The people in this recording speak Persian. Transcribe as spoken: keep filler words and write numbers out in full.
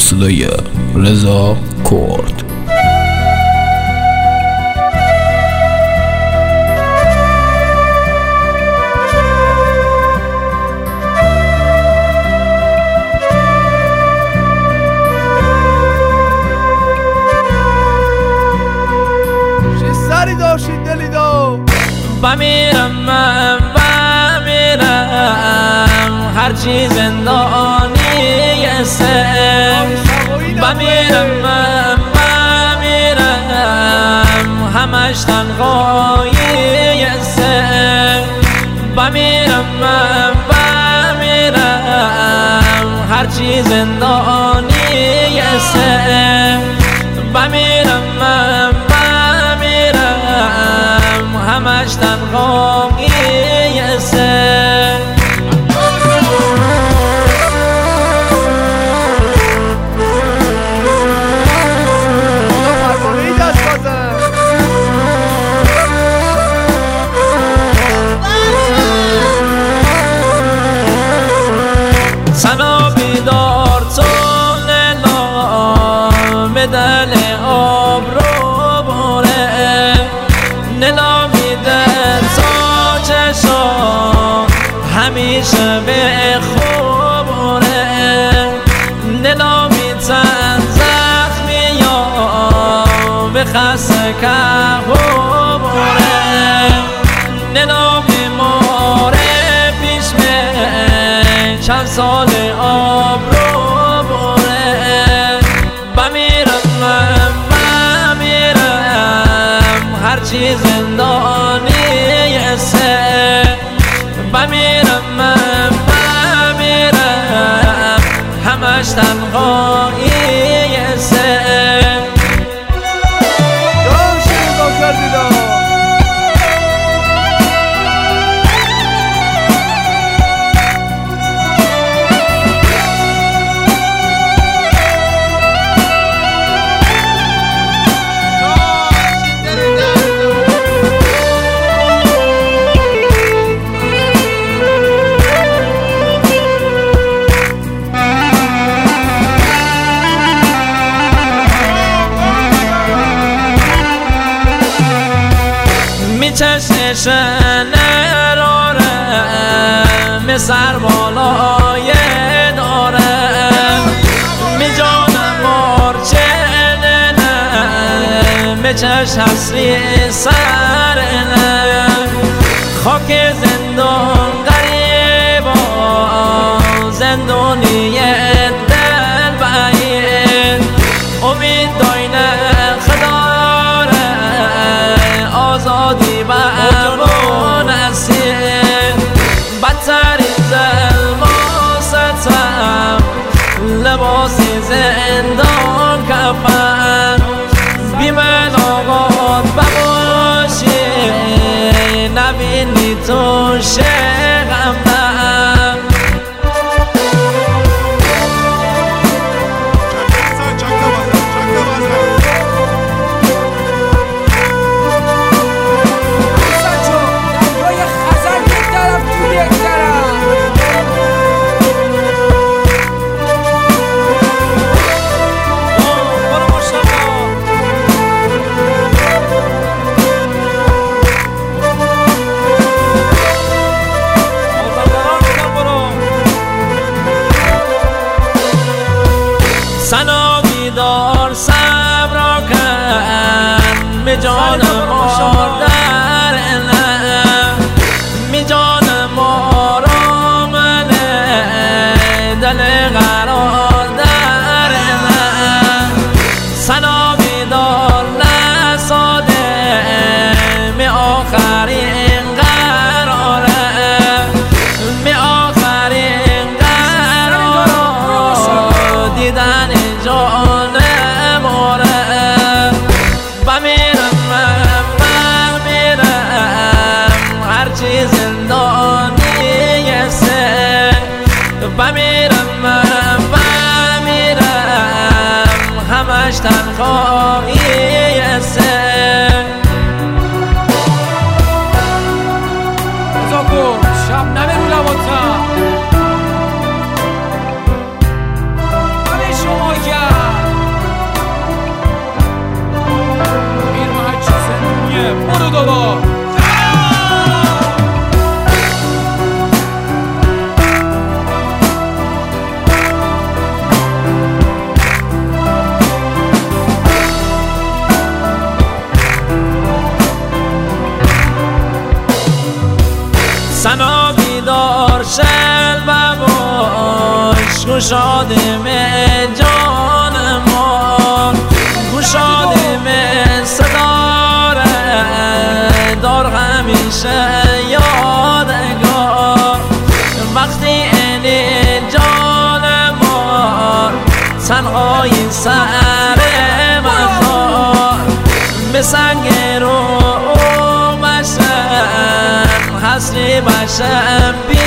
صدای رضا کرد. بمیرم من بمیرم هرچی زندانی سر بمیرم من بمیرم همش تنهایی سر بمیرم من بمیرم هرچی زندانی سر بمیرم من همش تنهایی سر سنا بیدار تو نلا بدل آب رو باره نلا همیشه به خوبونه نلامی تن زخمی یا به خسته که خوبونه نلامی ماره پیش به چند سال آب رو بونه بمیرم من بمیرم هرچی زندانی سه بمیرم من بمیرم همش تنهایی سر داشتیم با کردیدم چشمش نراره می سر بالای داره می جانم مارچه نه می چشم حسری سر نه خاک زندان غریبا زندانی دل بعید امید داینه خداره آزادی بابون اسیر بدترین ظلم و ستم لباسی زندان کفن بی ملاقات بباشی نبینی تو شغم من سنا بیدار صبر کن می جانم آردر نه می جانم آرامنه دل قرار در نه سنا بیدار نساده می آخرین قراره می آخرین قرار دیدن جان ماره بمیرم من بمیرم هرچی زندانی سه بمیرم من بمیرم همش تنهایی سه رضا کرد شب نمه رو لباتا همه شما گشادم جان ما، گشادم صداره دار همیشه یادگار. وقتی این جان ما تنهایی سر مزار، به سنگ رو بشم حسری بشم